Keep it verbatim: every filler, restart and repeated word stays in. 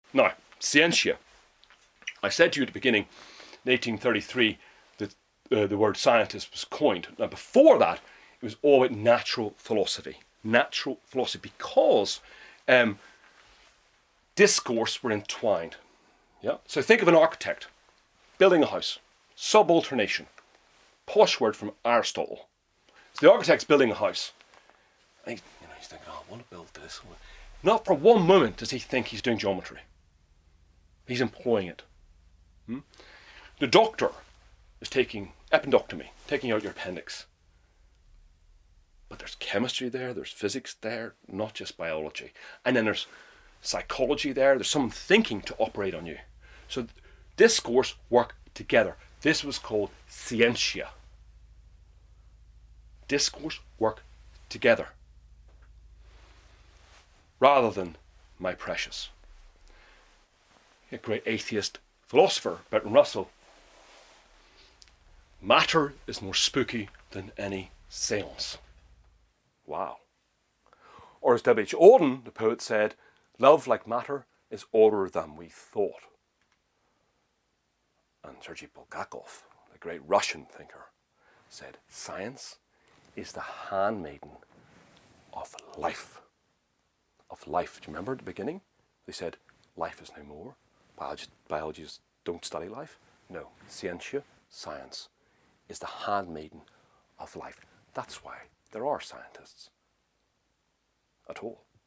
Now, scientia. I said to you at the beginning, in eighteen thirty-three, that uh, the word scientist was coined. Now, before that, it was all about natural philosophy. Natural philosophy, because um, discourse were entwined. Yeah. So think of an architect building a house. Subalternation. Posh word from Aristotle. So the architect's building a house. And he, you know, he's thinking, oh, I want to build this. Not for one moment does he think he's doing geometry. He's employing it. Hmm? The doctor is taking appendectomy, taking out your appendix. But there's chemistry there, there's physics there, not just biology. And then there's psychology there, there's someone thinking to operate on you. So discourse work together. This was called scientia. Discourse work together. Rather than my precious. A great atheist philosopher, Bertrand Russell. Matter is more spooky than any seance. Wow. Or as W H Auden, the poet, said, love, like matter, is older than we thought. And Sergei Bulgakov, the great Russian thinker, said, science is the handmaiden of life. Of life. Do you remember at the beginning? They said, life is no more. Biologists, biologists don't study life. No. Scientia, science, is the handmaiden of life. That's why there are scientists at all.